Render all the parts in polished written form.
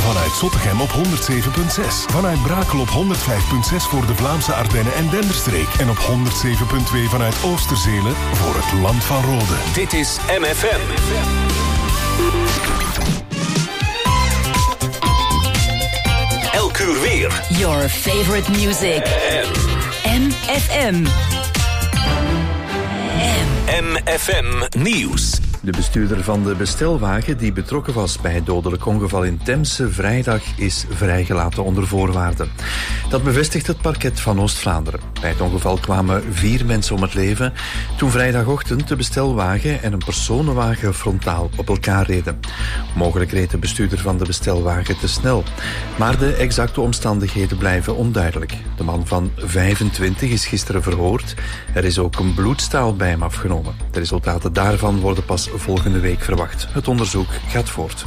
Vanuit Zottegem op 107.6. Vanuit Brakel op 105.6 voor de Vlaamse Ardennen en Denderstreek. En op 107.2 vanuit Oosterzelen voor het Land van Rode. Dit is MFM. Elk uur weer. Your favorite music. MFM. MFM Nieuws. De bestuurder van de bestelwagen die betrokken was bij het dodelijk ongeval in Temse vrijdag is vrijgelaten onder voorwaarden. Dat bevestigt het parket van Oost-Vlaanderen. Bij het ongeval kwamen 4 mensen om het leven toen vrijdagochtend de bestelwagen en een personenwagen frontaal op elkaar reden. Mogelijk reed de bestuurder van de bestelwagen te snel. Maar de exacte omstandigheden blijven onduidelijk. De man van 25 is gisteren verhoord. Er is ook een bloedstaal bij hem afgenomen. De resultaten daarvan worden pas volgende week verwacht. Het onderzoek gaat voort.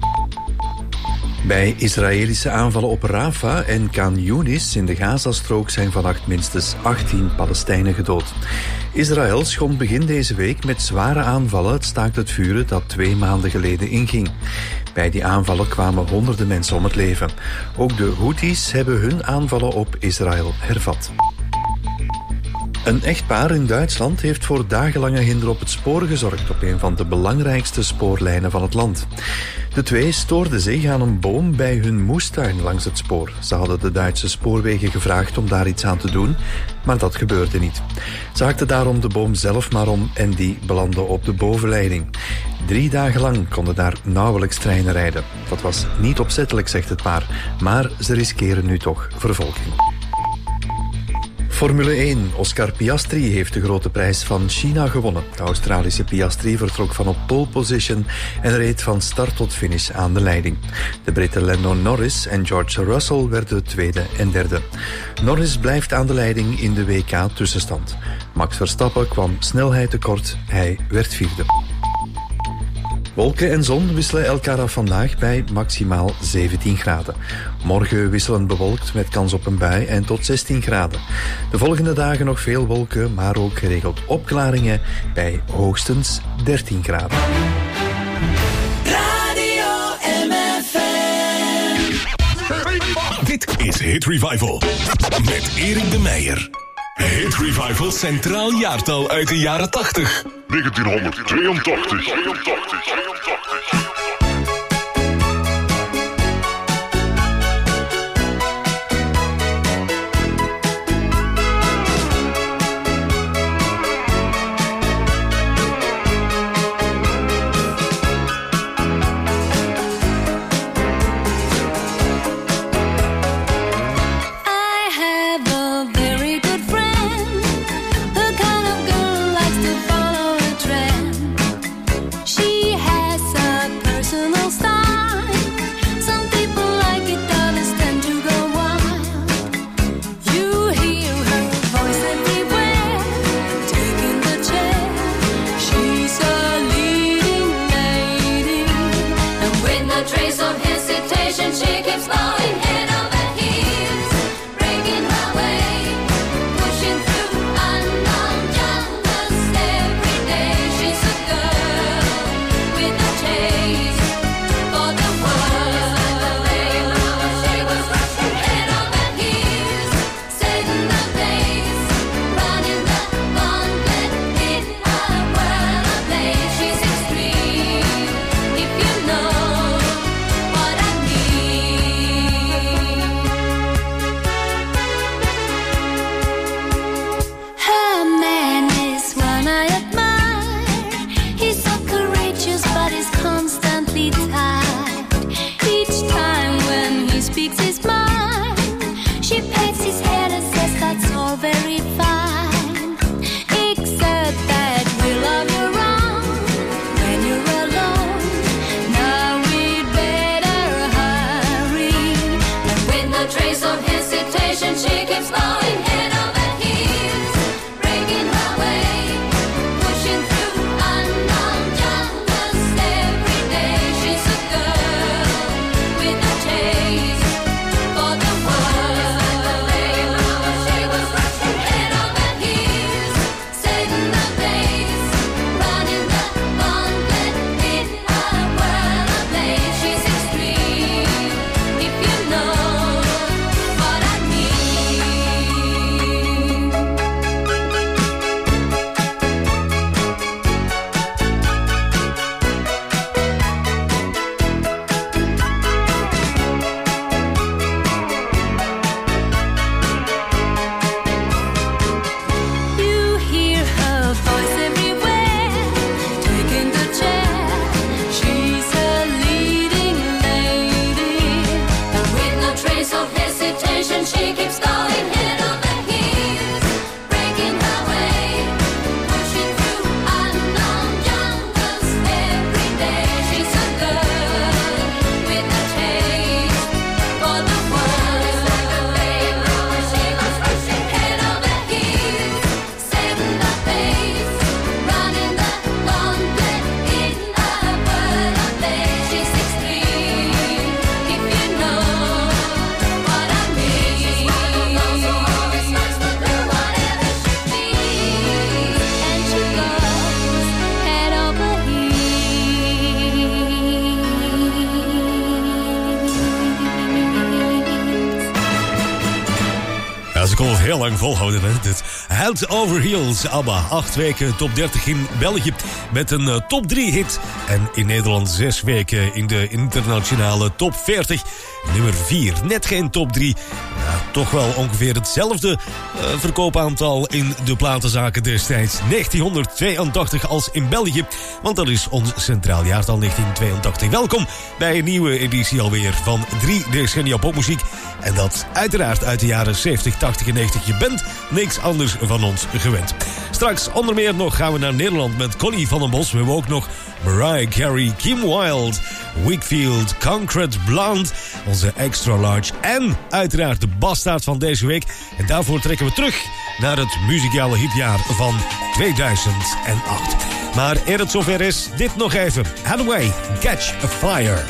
Bij Israëlische aanvallen op Rafah en Khan Yunis in de Gazastrook zijn vannacht minstens 18 Palestijnen gedood. Israël schond begin deze week met zware aanvallen het staakt het vuren dat 2 maanden geleden inging. Bij die aanvallen kwamen honderden mensen om het leven. Ook de Houthis hebben hun aanvallen op Israël hervat. Een echtpaar in Duitsland heeft voor dagenlange hinder op het spoor gezorgd op een van de belangrijkste spoorlijnen van het land. De twee stoorden zich aan een boom bij hun moestuin langs het spoor. Ze hadden de Duitse spoorwegen gevraagd om daar iets aan te doen, maar dat gebeurde niet. Ze hakten daarom de boom zelf maar om en die belandde op de bovenleiding. 3 dagen lang konden daar nauwelijks treinen rijden. Dat was niet opzettelijk, zegt het paar, maar ze riskeren nu toch vervolging. Formule 1. Oscar Piastri heeft de grote prijs van China gewonnen. De Australische Piastri vertrok van op pole position en reed van start tot finish aan de leiding. De Britten Lando Norris en George Russell werden tweede en derde. Norris blijft aan de leiding in de WK-tussenstand. Max Verstappen kwam snelheid tekort. Hij werd vierde. Wolken en zon wisselen elkaar af vandaag bij maximaal 17 graden. Morgen wisselend bewolkt met kans op een bui en tot 16 graden. De volgende dagen nog veel wolken, maar ook geregeld opklaringen bij hoogstens 13 graden. Radio MFM. Dit is Hit Revival met Erik de Meijer. Hit Revival Centraal Jaartal uit de jaren 80. 1982. kon het heel lang volhouden. Hè? Het Head Over Heels, ABBA. 8 weken top 30 in België met een top 3 hit. En in Nederland 6 weken in de internationale top 40. Nummer 4, net geen top 3. Ja, toch wel ongeveer hetzelfde verkoopaantal in de platenzaken destijds. 1982 als in België. Want dat is ons centraal jaartal 1982. Welkom bij een nieuwe editie alweer van 3 decennia popmuziek. En dat uiteraard uit de jaren 70, 80 en 90. Je bent niks anders van ons gewend. Straks onder meer nog gaan we naar Nederland met Connie van den Bos. We hebben ook nog Mariah Carey, Kim Wilde, Wakefield, Concrete Blonde, onze Extra Large en uiteraard de bastaard van deze week. En daarvoor trekken we terug naar het muzikale hitjaar van 2008. Maar eer het zover is, dit nog even. Hathaway, Catch a Fire.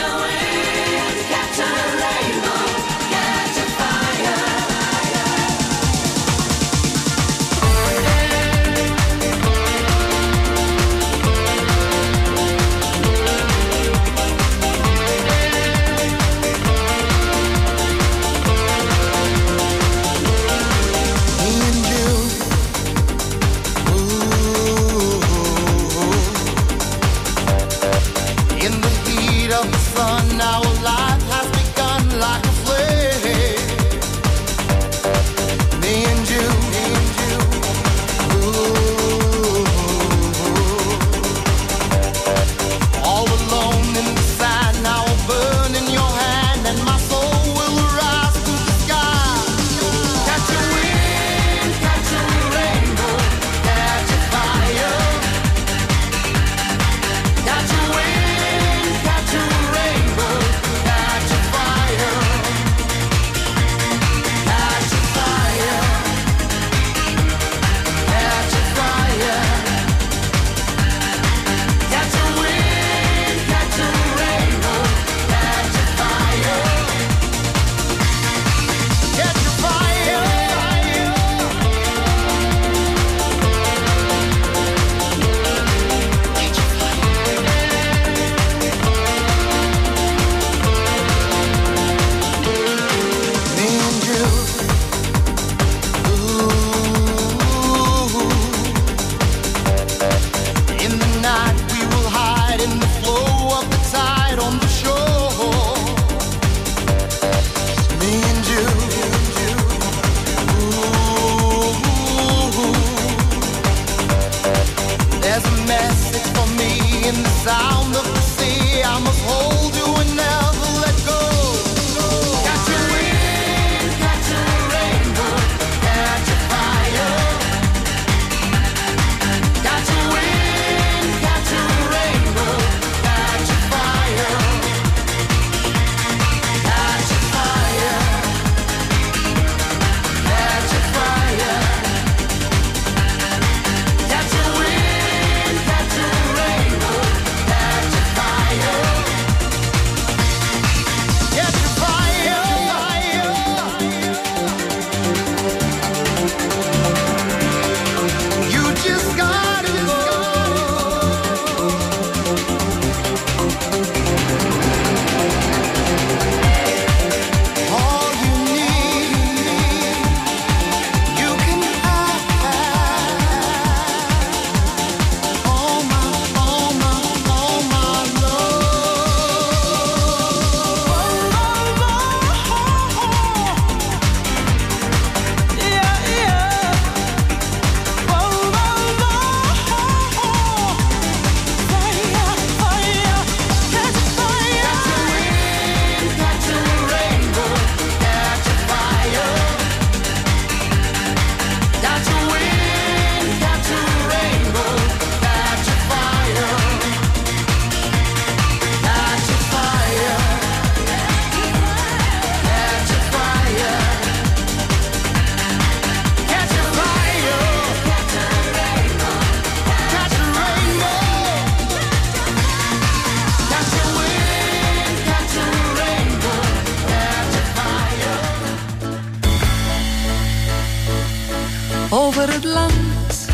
Over het land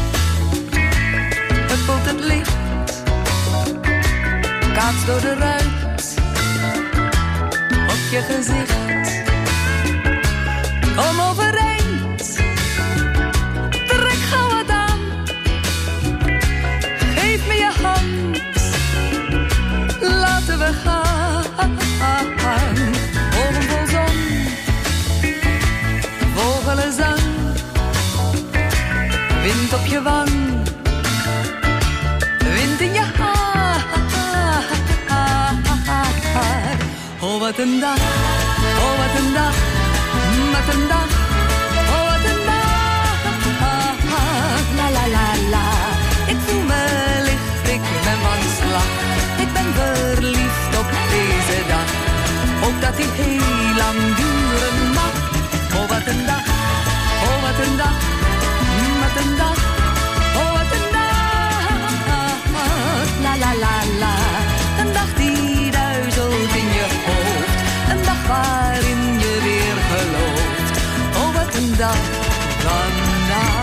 huppelt het licht, kaatst door de ruit op je gezicht. Kom overeen, overgang. Ogen vol zon, vogelenzang, wind op je wang, wind in je haar. Oh, wat een dag, oh, wat een dag, wat een dag, oh, wat een dag. La la la la, ik voel me licht, ik ben van slag. Ik ben verliefd op deze dag, ook dat die heel lang duren mag. Oh, wat een dag, oh, wat een dag, wat een dag, oh, wat een dag. La la la la, een dag die duizelt in je hoofd, een dag waarin je weer gelooft. Oh, wat een dag vandaag.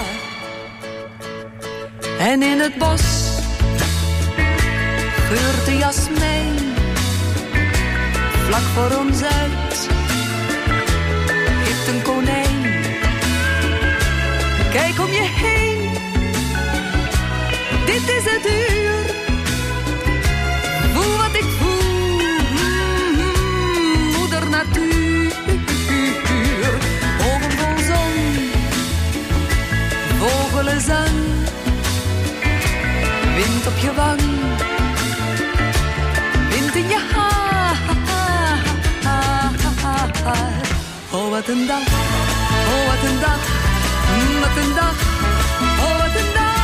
En in het bos geurt de jasmijn, vlak voor ons uit gift een konijn. Kijk om je heen, dit is het uur. Voel wat ik voel, moeder natuur. Ogen vol zon, vogelenzang, wind op je wang, wind in je haar. Oh, wat een dag, oh, wat een dag, wat een dag, oh, wat een dag.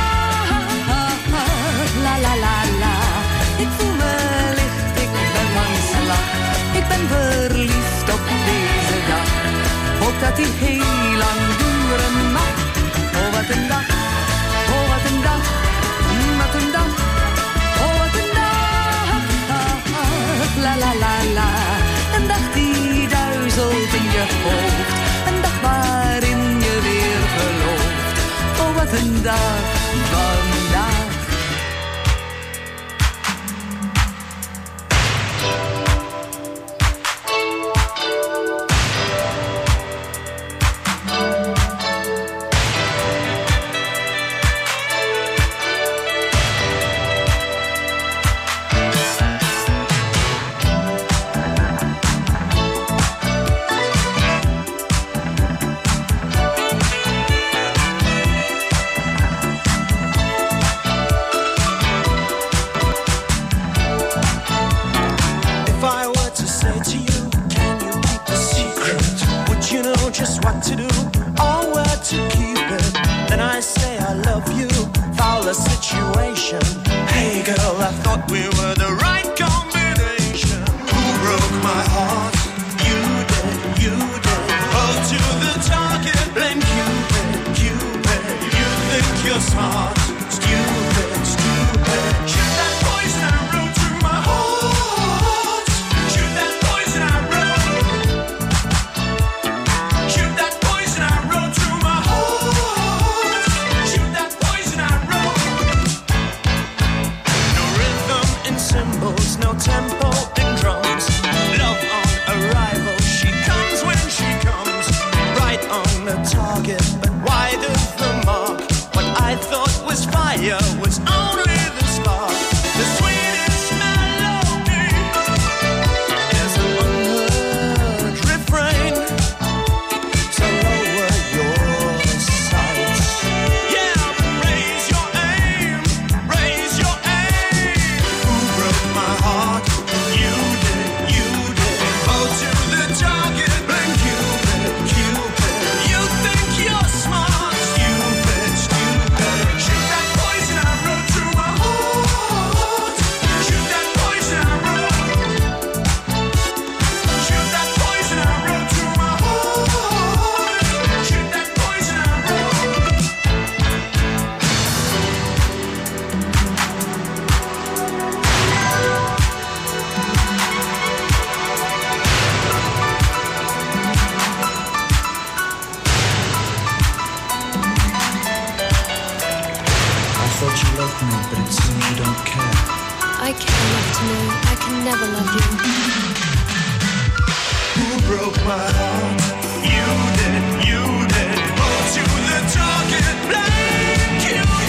La la la la, ik voel me licht, ik ben van slag. Ik ben verliefd op deze dag, ook dat die heel lang duren mag. Oh, wat een dag, oh, wat een dag, wat een dag, oh, wat een dag. La la la la, een dag die duizelt in je hoofd, een dag waarin je weer gelooft. Oh, wat een dag vandaag.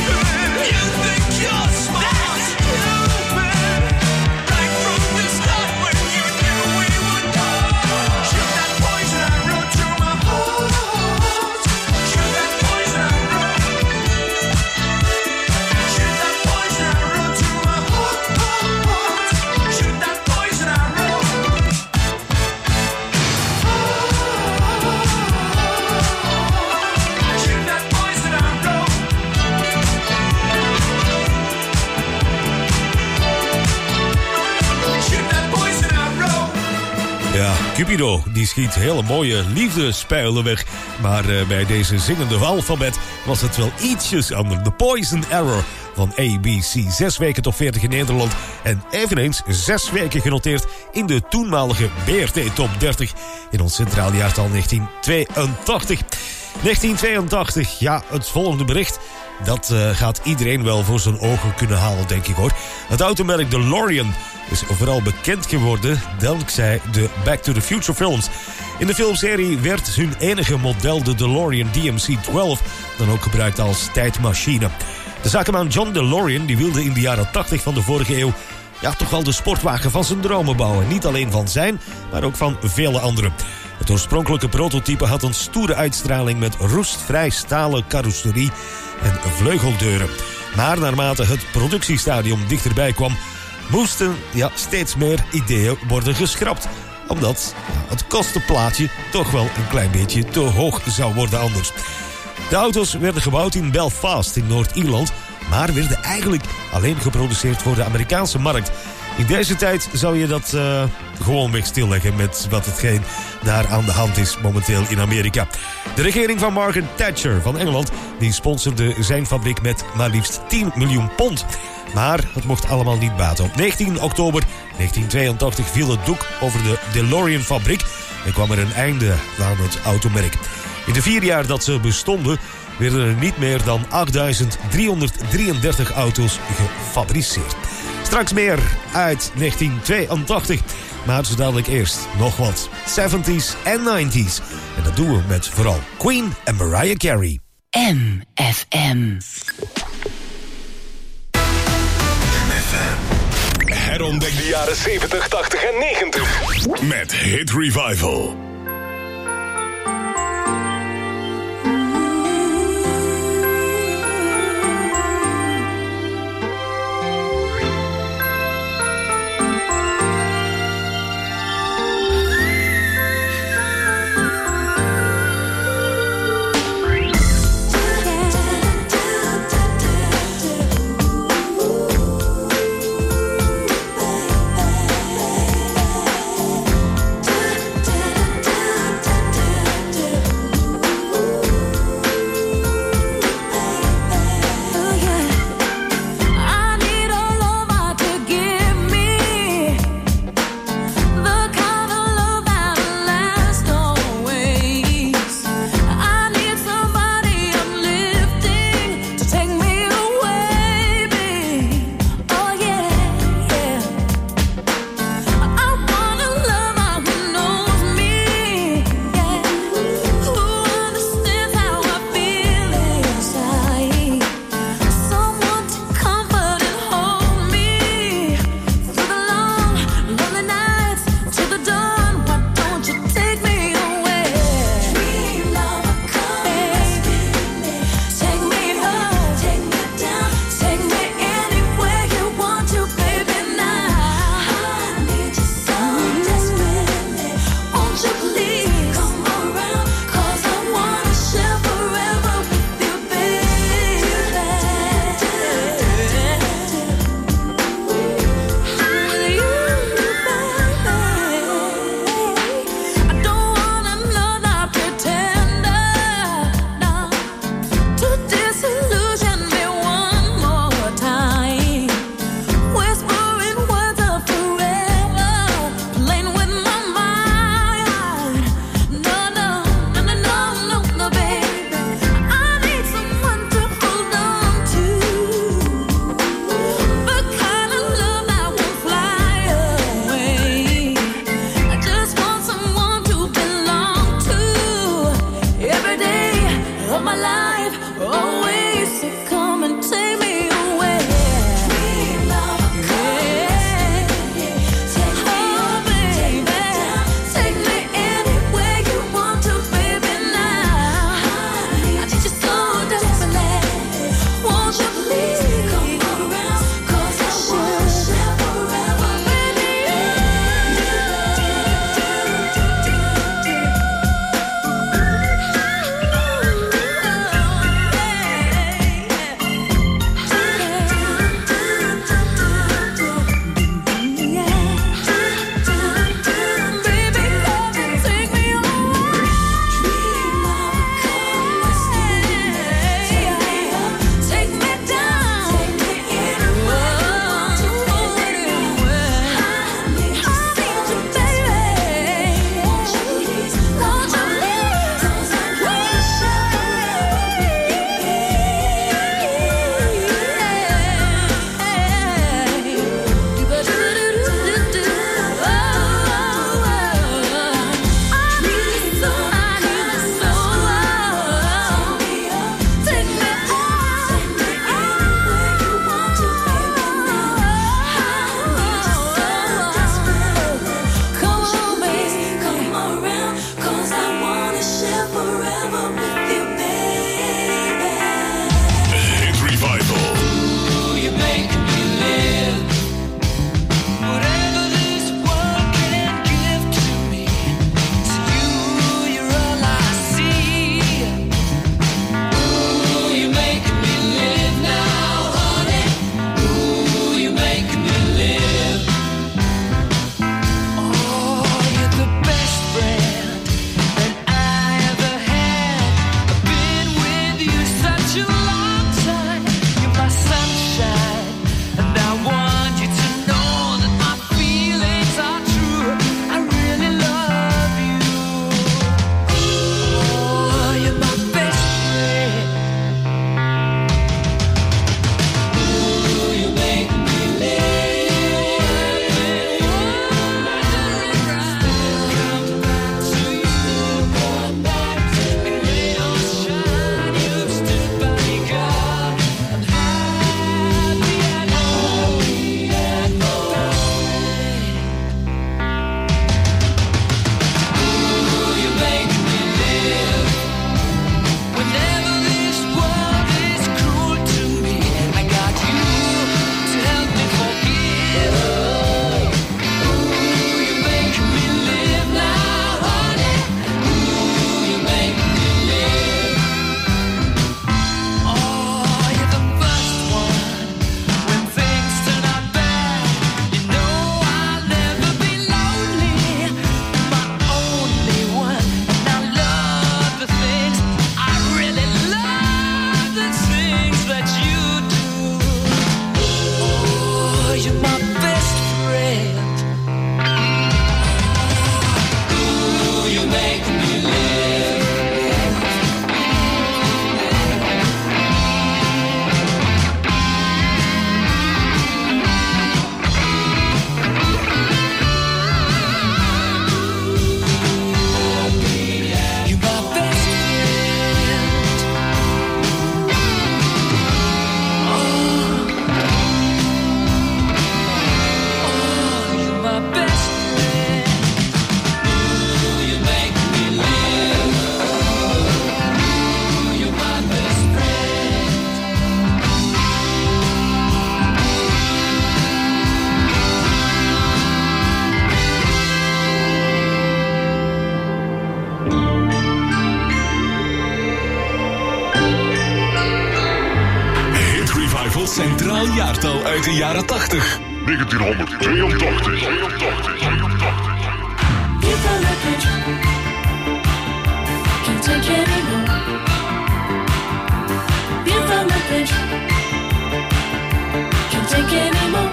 Right from the start. Ja, Cupido die schiet hele mooie liefdespijlen weg. Maar bij deze zingende alfabet was het wel ietsjes anders. The Poison Arrow van ABC. 6 weken top 40 in Nederland. En eveneens 6 weken genoteerd in de toenmalige BRT Top 30 in ons centraal jaartal 1982. 1982, ja, het volgende bericht, dat gaat iedereen wel voor zijn ogen kunnen halen, denk ik hoor. Het automerk DeLorean is vooral bekend geworden dankzij de Back to the Future films. In de filmserie werd hun enige model, de DeLorean DMC-12, dan ook gebruikt als tijdmachine. De zakenman John DeLorean die wilde in de jaren 80 van de vorige eeuw toch wel de sportwagen van zijn dromen bouwen. Niet alleen van zijn, maar ook van vele anderen. Het oorspronkelijke prototype had een stoere uitstraling met roestvrij stalen carrosserie en vleugeldeuren. Maar naarmate het productiestadium dichterbij kwam, moesten steeds meer ideeën worden geschrapt. Omdat het kostenplaatje toch wel een klein beetje te hoog zou worden anders. De auto's werden gebouwd in Belfast in Noord-Ierland, maar werden eigenlijk alleen geproduceerd voor de Amerikaanse markt. In deze tijd zou je dat gewoonweg stilleggen met wat hetgeen daar aan de hand is momenteel in Amerika. De regering van Margaret Thatcher van Engeland die sponsorde zijn fabriek met maar liefst 10 miljoen pond. Maar het mocht allemaal niet baten. Op 19 oktober 1982 viel het doek over de DeLorean fabriek en kwam er een einde aan het automerk. In de 4 jaar dat ze bestonden werden er niet meer dan 8.333 auto's gefabriceerd. Straks meer uit 1982. Maar zo dadelijk eerst nog wat 70s en 90s. En dat doen we met vooral Queen en Mariah Carey. MFM. Herontdek de jaren 70, 80 en 90. Met Hit Revival. centraal jaartal uit de jaren 80. 1982. Can't take it anymore. View from the bridge. Can't take it anymore.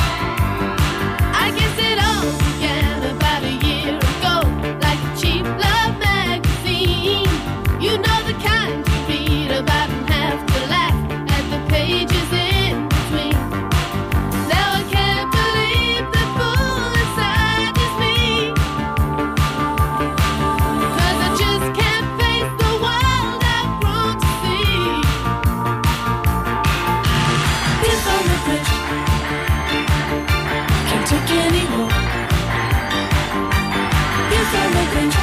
I guess it all began about a year ago, like a cheap love magazine. You know the kind you read about and have to laugh at the pages in between. Now I can't believe the fool inside is me, 'cause I just can't face the world I've grown to see. This on the bridge, can't take anymore. This on the bridge,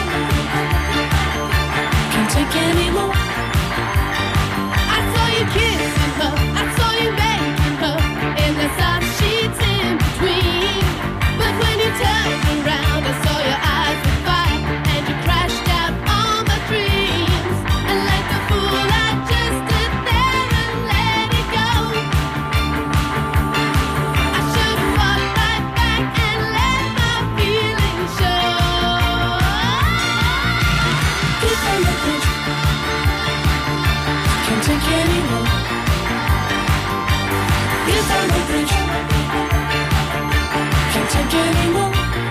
can't take anymore. I saw you kissing her, I saw you making her, and the soft sheets in between. But when you turned around, I saw your eyes were fire, and you crashed out all my dreams. And like a fool, I just stood there and let it go. I should have fought right back and let my feelings show. Keep on the bridge, can't take anymore. Keep on the bridge, can't take anymore.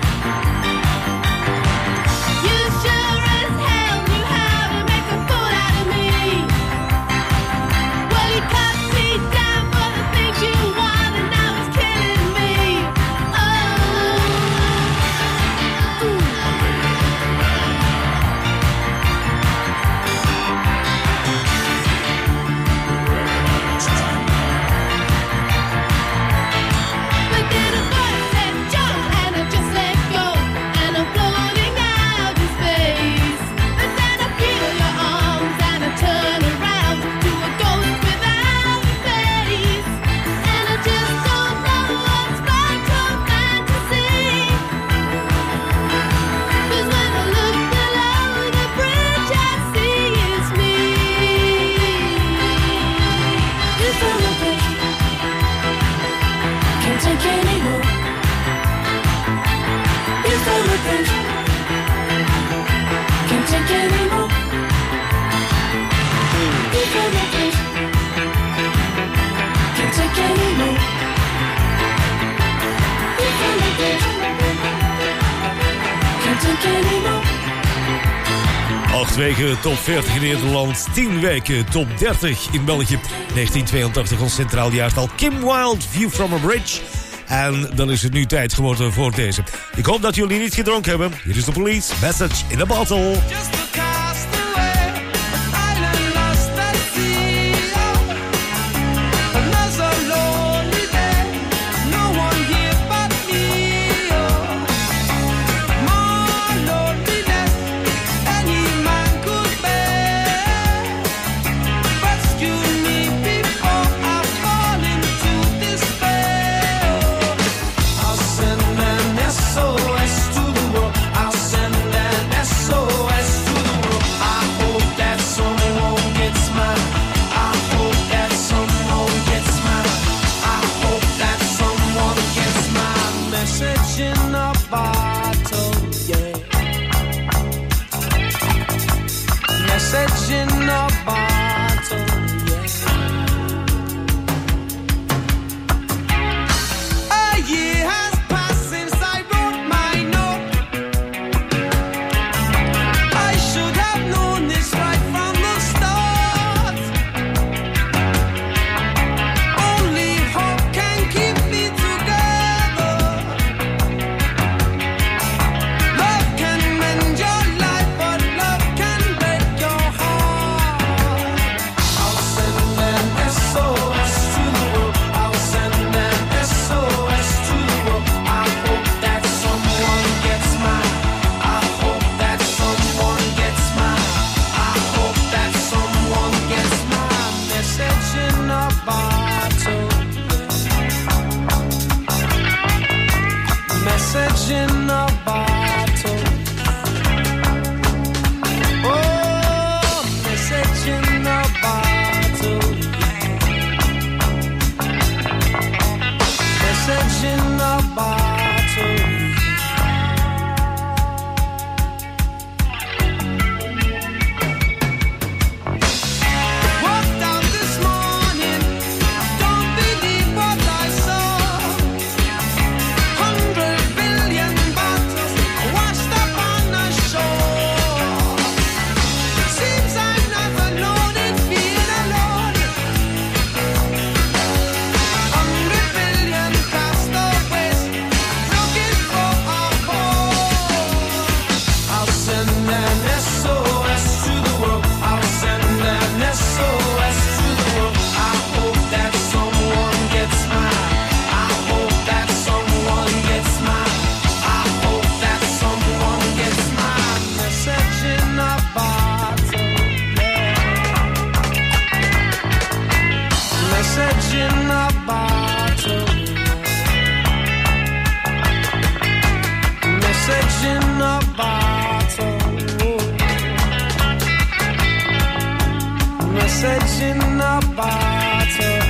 You sure as hell knew how to make a fool out of me. Well, you cut me down for the things you want, and now it's killing me. But then a voice said jump, and I just let go, and I'm floating out in space. But then I feel your arms, and I turn around to a ghost without a face. And I just don't know what's right or fantasy. 'Cause when I look below the bridge, I see it's me. This on the bridge, can't take anymore. This on the bridge, can't take anymore. This on the bridge, can't take anymore. This on the bridge, can't take anymore. 8 weken top 40 in Nederland, 10 weken top 30 in België. 1982 ons centraal jaartal. Kim Wilde, View from a Bridge. En dan is het nu tijd geworden voor deze. Ik hoop dat jullie niet gedronken hebben. Hier is de Police, Message in a Bottle. Just a castaway, an island lost at sea. Another lonely day, no one here but me. More loneliness any man could bear. Rescue me before I fall into despair. I'll send an SOS to the world. I'll send an SOS to the world. I hope that someone gets mine. I hope that someone gets mine. I hope that someone gets my message in a bottle, yeah. Message in a bottle, yeah. A year has passed since I wrote my note. I should have known this right from the start. Only hope can keep me together. setting up battle.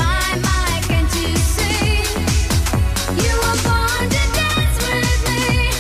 You were born to dance with me.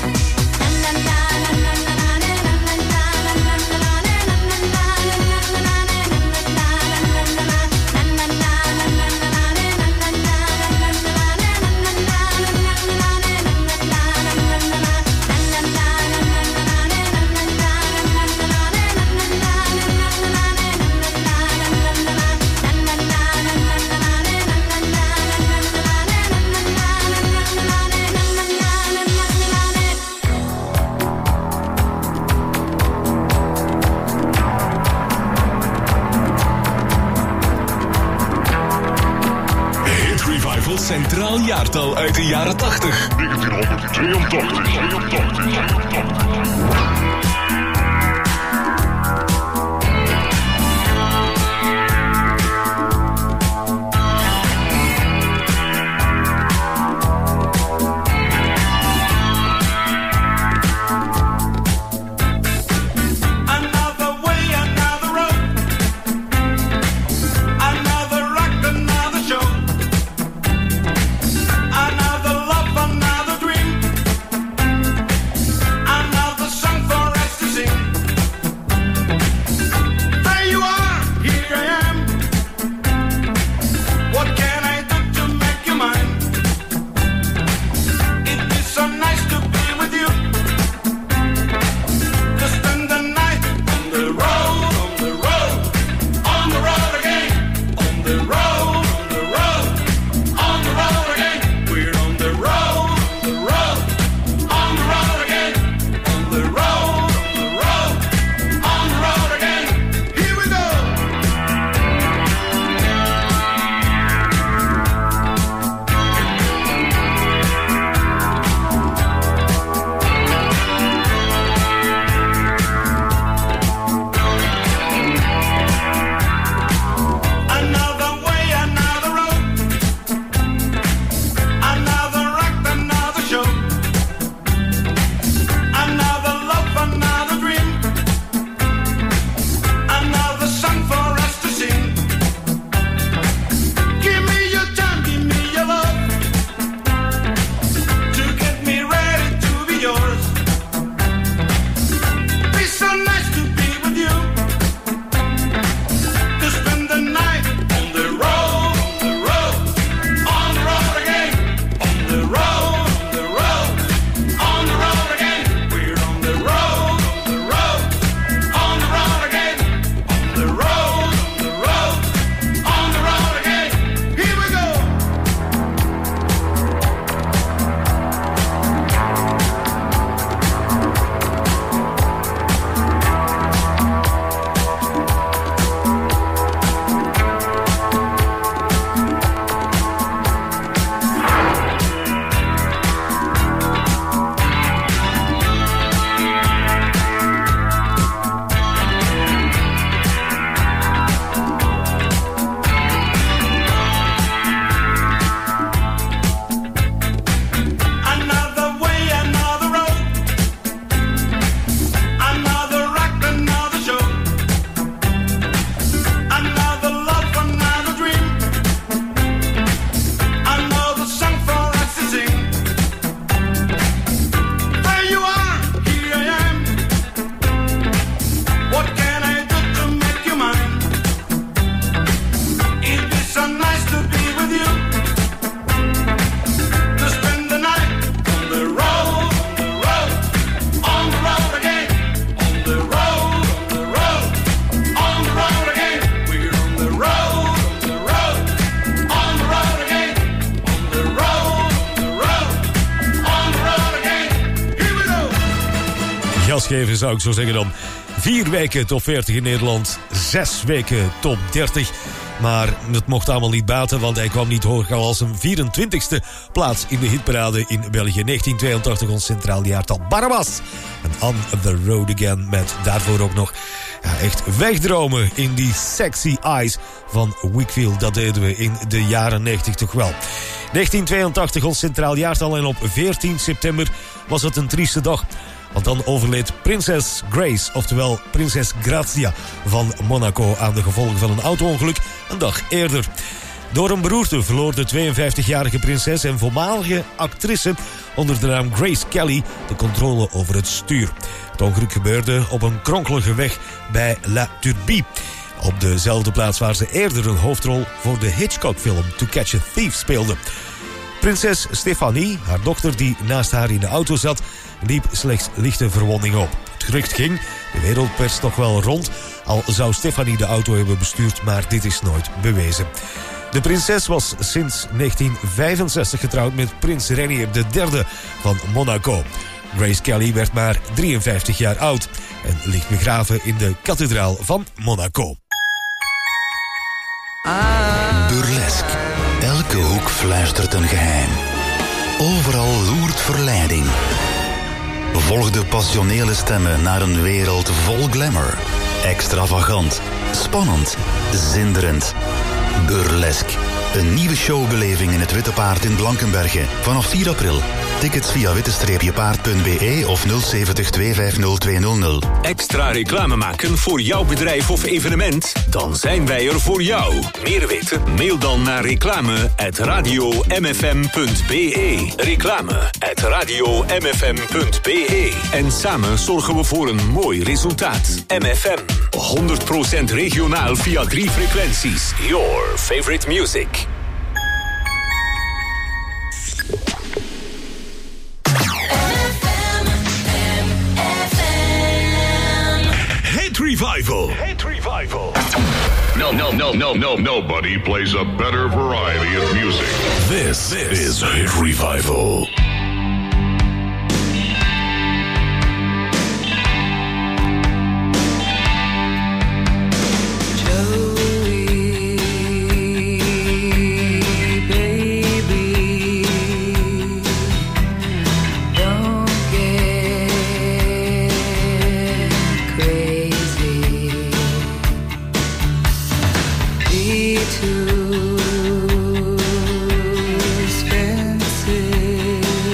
jaartal uit de jaren 80. 1982. Geven, zou ik zo zeggen dan. 4 weken top 40 in Nederland, 6 weken top 30. Maar het mocht allemaal niet baten, want hij kwam niet hoger als een 24e plaats in de hitparade in België. 1982, ons centraal jaartal. Barabbas en On the Road Again met daarvoor ook nog echt wegdromen in die sexy eyes van Wakefield. Dat deden we in de jaren 90 toch wel. 1982, ons centraal jaartal en op 14 september was het een trieste dag. Want dan overleed prinses Grace, oftewel prinses Grazia van Monaco aan de gevolgen van een auto-ongeluk een dag eerder. Door een beroerte verloor de 52-jarige prinses en voormalige actrice onder de naam Grace Kelly de controle over het stuur. Het ongeluk gebeurde op een kronkelige weg bij La Turbie. Op dezelfde plaats waar ze eerder een hoofdrol voor de Hitchcock-film To Catch a Thief speelde. Prinses Stefanie, haar dochter die naast haar in de auto zat, liep slechts lichte verwondingen op. Het gerucht ging, de wereldpers toch wel rond, al zou Stefanie de auto hebben bestuurd, maar dit is nooit bewezen. De prinses was sinds 1965 getrouwd met prins Rainier III van Monaco. Grace Kelly werd maar 53 jaar oud en ligt begraven in de kathedraal van Monaco. Burlesque. Elke elke hoek fluistert een geheim. Overal loert verleiding. Volg de passionele stemmen naar een wereld vol glamour. Extravagant, spannend, zinderend, burlesk. Een nieuwe showbeleving in het Witte Paard in Blankenberge. Vanaf 4 april. Tickets via witte-paard.be of 070 250 200. Extra reclame maken voor jouw bedrijf of evenement? Dan zijn wij er voor jou. Meer weten? Mail dan naar reclame@radiomfm.be. Reclame@radiomfm.be. En samen zorgen we voor een mooi resultaat. MFM. 100% regionaal via 3 frequenties. Your favorite music. Hit Revival. Hit Revival. Nobody plays a better variety of music. This is Hit Revival. Too expensive.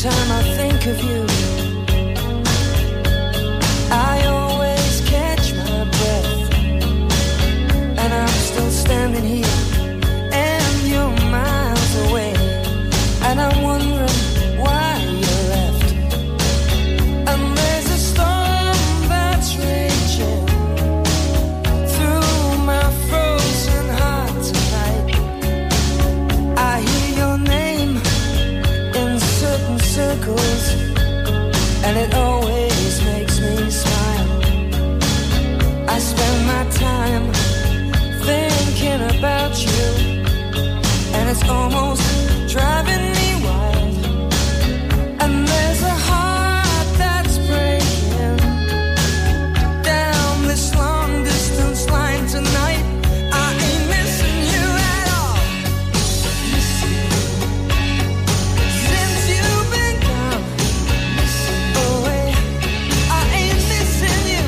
time I think of you, I always catch my breath, and I'm still standing here, and you're miles away, and I'm wondering why you left. And there's a storm that's raging through my frozen heart tonight. I hear your name in certain circles, and it always makes me smile. I spend my time thinking about you, and it's almost driving me wild. And there's a heart that's breaking down this long distance line tonight. I ain't missing you at all. Since you've been gone away, I ain't missing you.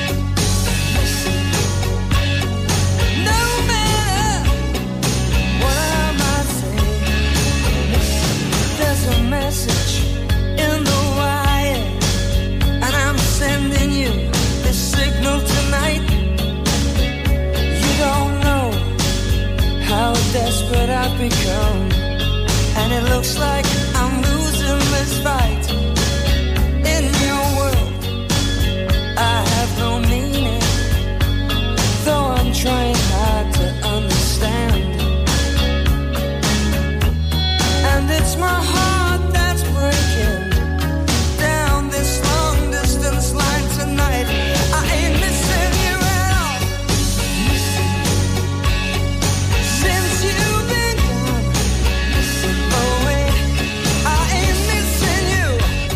No matter what I might say, there's a message in the wire, and I'm sending you this signal tonight. You don't know how desperate I've become, and it looks like I'm losing this fight. In your world, I have no meaning, though I'm trying hard to understand. And it's my heart that's breaking down this long distance line tonight. I ain't missing you at all. Since you've been gone away, I ain't missing you.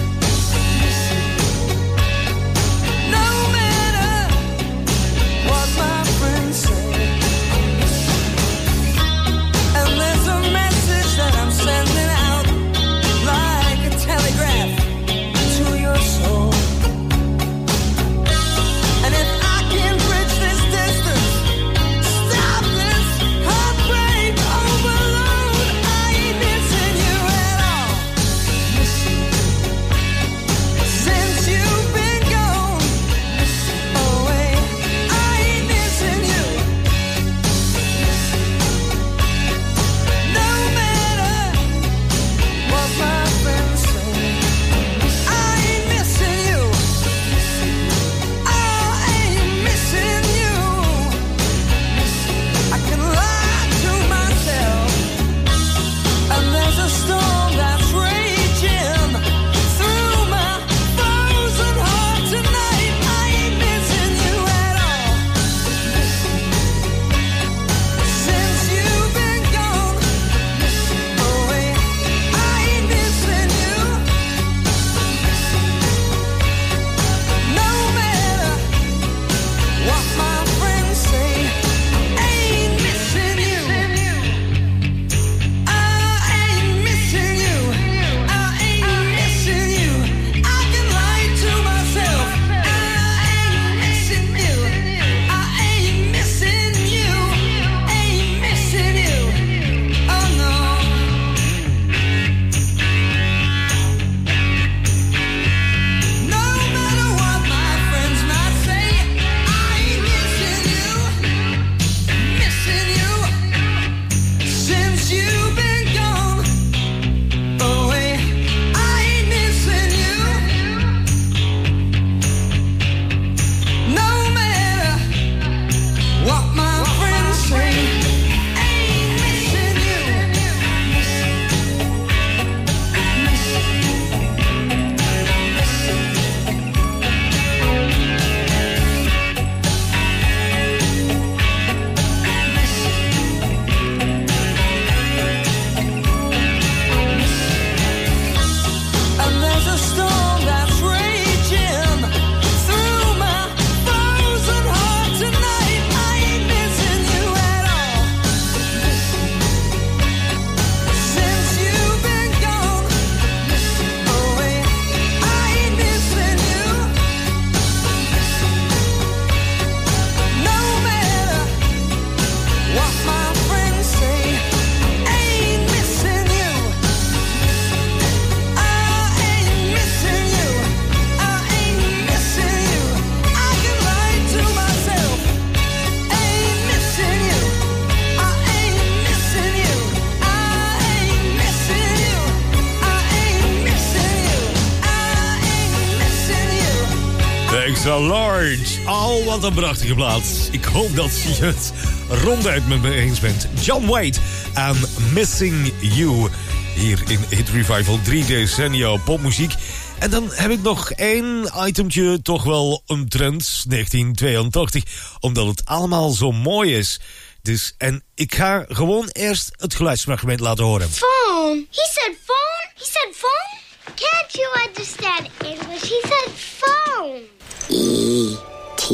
Extra Large. Oh, wat een prachtige plaats. Ik hoop dat je het ronduit met me eens bent. John Waite en Missing You. Hier in Hit Revival 3 decennia popmuziek. En dan heb ik nog één itemtje, toch wel omtrent 1982. Omdat het allemaal zo mooi is. Dus, en ik ga gewoon eerst het geluidsfragment laten horen. Phone. He said phone? He said phone? Can't you understand English? He said phone. E.T.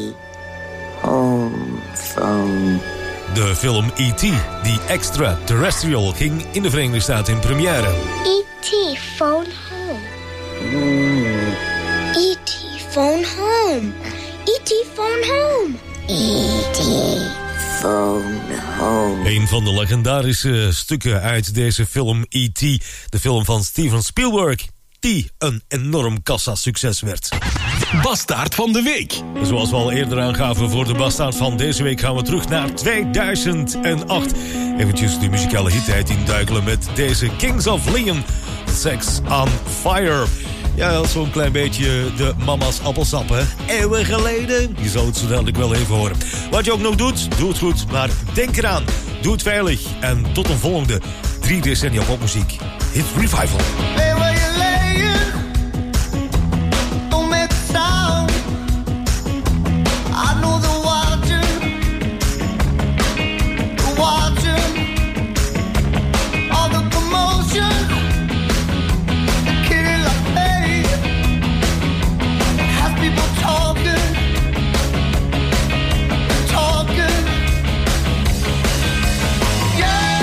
Home phone. De film E.T., die Extraterrestrial, ging in de Verenigde Staten in première. E.T. phone home. E.T. phone home. E.T. phone home. E.T. phone home. Een van de legendarische stukken uit deze film E.T., de film van Steven Spielberg, die een enorm kassa-succes werd. Bastaard van de week. Zoals we al eerder aangaven voor de bastaard van deze week gaan we terug naar 2008. Eventjes de muzikale hittijd induikelen met deze Kings of Leon, Sex on Fire. Ja, zo'n klein beetje de mama's appelsap, hè? Eeuwen geleden. Je zal het zo dadelijk wel even horen. Wat je ook nog doet, doe het goed. Maar denk eraan, doe het veilig. En tot een volgende 3 decennia popmuziek. Hit Revival. Lay where you're laying. Don't make a sound. I know they're watching. They're watching. All the commotion. The kid like me. Has people talking. Talking. Yeah.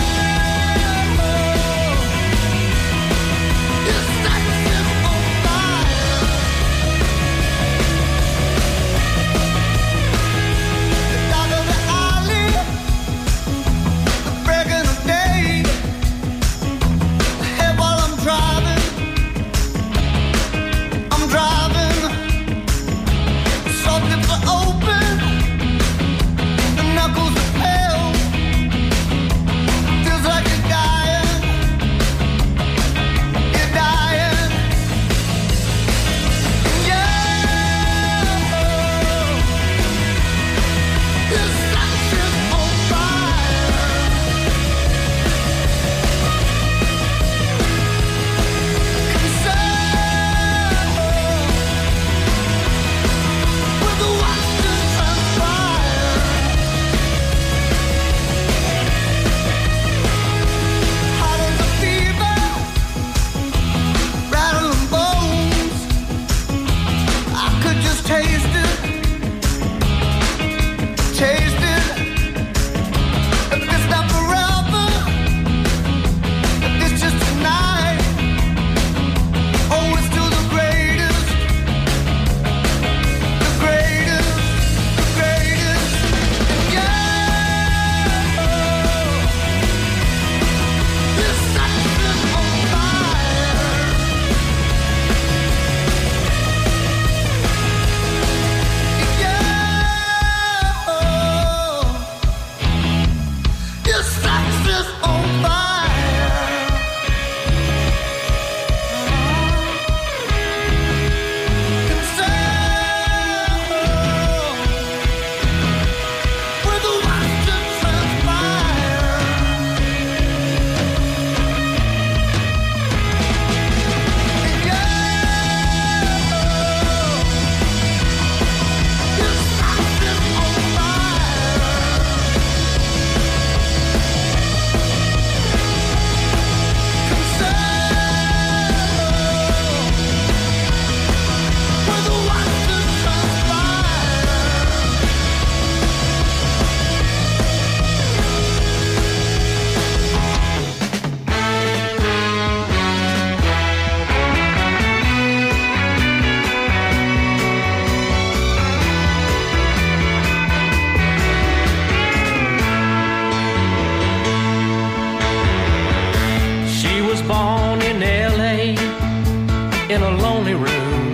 in a lonely room.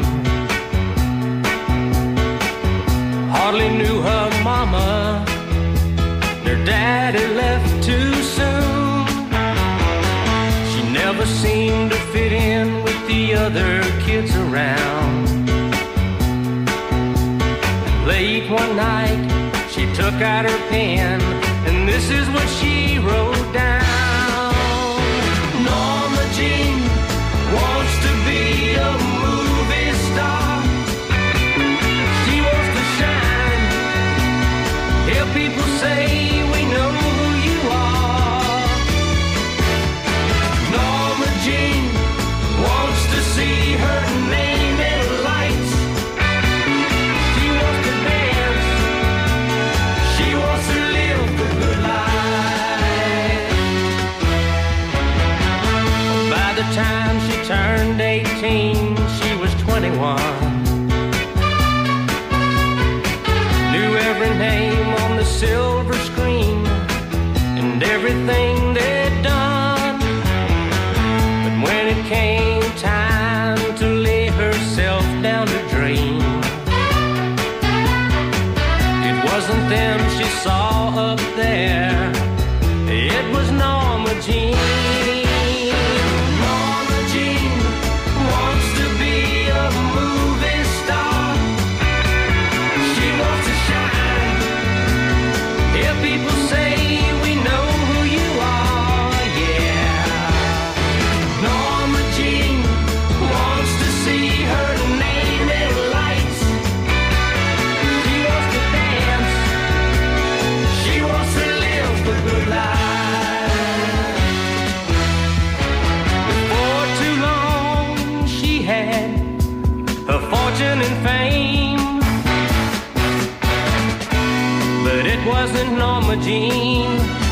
Hardly knew her mama, their daddy left too soon. She never seemed to fit in with the other kids around. late one night, she took out her pen, and this is what she wrote down. Norma Jean wants to be a movie star. She wants to shine, hear people say we know who you are. Norma Jean wants to see her name in lights. She wants to dance, she wants to live the good life. By the time she turned 18, she was 21. Knew every name on the silver screen and everything they'd done. But when it came time to lay herself down to dream, it wasn't them she saw up there, it was Norma Jean. Norma Jean wants to be a movie star. She wants to shine, hear people say we know who you are, yeah. Norma Jean wants to see her name in lights. She wants to dance, she wants to live the good life. Before too long she had her fortune and fame, but it wasn't Norma Jean.